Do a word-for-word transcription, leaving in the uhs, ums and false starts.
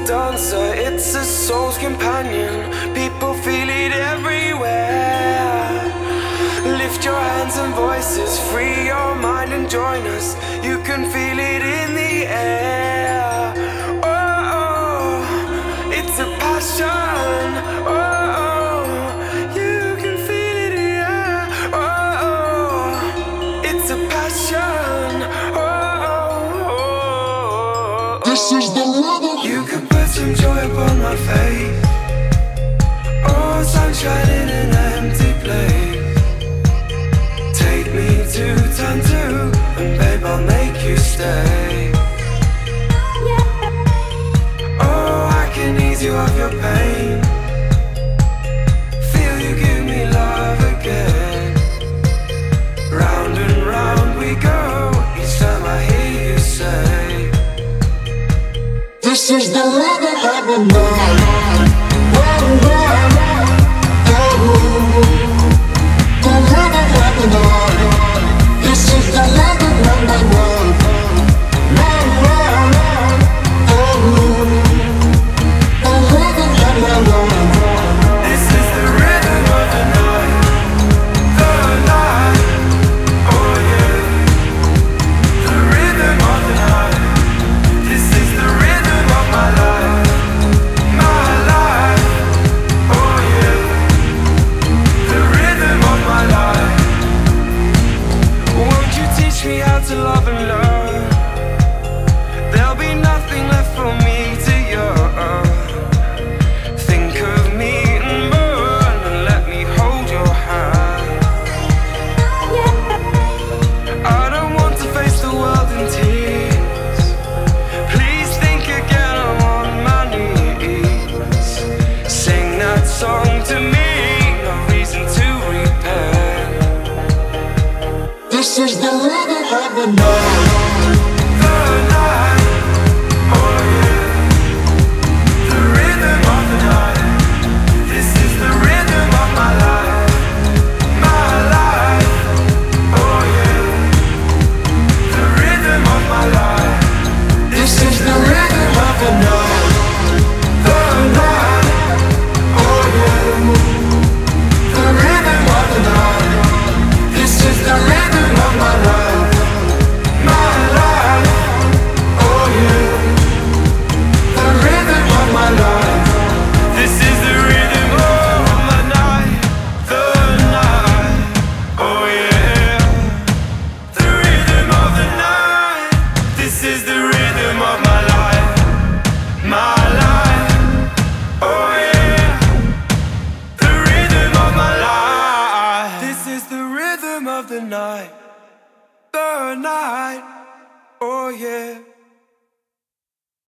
dancer, it's a soul's companion. People feel it everywhere. Lift your hands and voices, free your mind and join us. You can feel it in the air. Oh, oh, it's a passion. Oh, oh, you can feel it, yeah. Oh, oh, it's a passion. Oh, oh, oh. This is the rhythm. You can put some joy upon my face. Oh, sunshine in an empty place. Take me to turn two, and babe, I'll make you stay. Oh, I can ease you of your pain. Feel you give me love again. Round and round we go, each time I hear you say, this is the rhythm of the night. Oh, oh, oh. The rhythm of the night. This is the rhythm of the night. Oh, oh, oh. The rhythm of the night. this is the rhythm of the night. The night, oh yeah. The rhythm of the night. This is the rhythm of my life. My life, oh yeah. The rhythm of my life. Won't you teach me how to love and learn? There'll be nothing left for me to yearn. Think of me and burn, and let me hold your hand. I don't want to face the world in tears. Please think again, I'm on my knees. Sing that song to me, no reason to repent. This is the rhythm of the night.